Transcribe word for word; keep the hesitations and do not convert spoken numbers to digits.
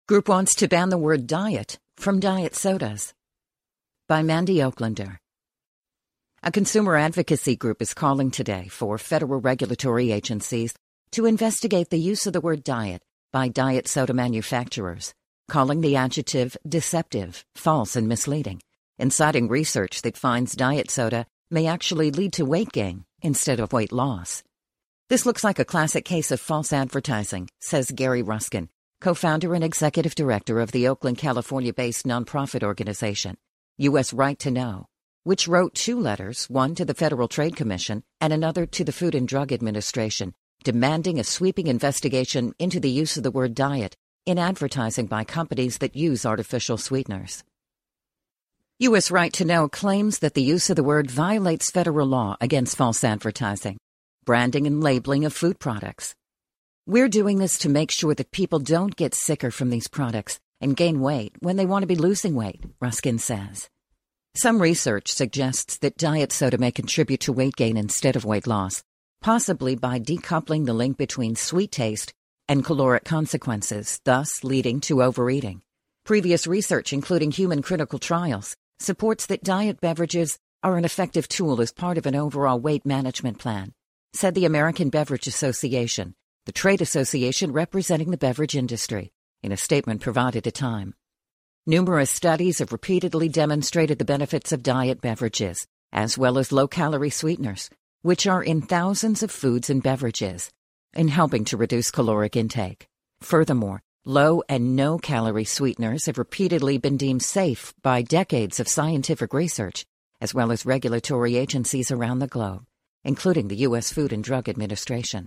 Group wants to ban the word diet from diet sodas. By Mandy Oaklander. A consumer advocacy group is calling today for federal regulatory agencies to investigate the use of the word diet by diet soda manufacturers, calling the adjective deceptive, false, and misleading, and citing research that finds diet soda may actually lead to weight gain instead of weight loss. This looks like a classic case of false advertising, says Gary Ruskin, co-founder and executive director of the Oakland, California-based nonprofit organization, U S Right to Know, which wrote two letters, one to the Federal Trade Commission and another to the Food and Drug Administration, demanding a sweeping investigation into the use of the word diet in advertising by companies that use artificial sweeteners. U S Right to Know claims that the use of the word violates federal law against false advertising, branding, and labeling of food products. We're doing this to make sure that people don't get sicker from these products and gain weight when they want to be losing weight, Ruskin says. Some research suggests that diet soda may contribute to weight gain instead of weight loss, possibly by decoupling the link between sweet taste and caloric consequences, thus leading to overeating. Previous research, including human clinical trials, supports that diet beverages are an effective tool as part of an overall weight management plan, said the American Beverage Association, the trade association representing the beverage industry, in a statement provided to Time. Numerous studies have repeatedly demonstrated the benefits of diet beverages, as well as low-calorie sweeteners, which are in thousands of foods and beverages, in helping to reduce caloric intake. Furthermore, low and no-calorie sweeteners have repeatedly been deemed safe by decades of scientific research, as well as regulatory agencies around the globe, including the U S Food and Drug Administration.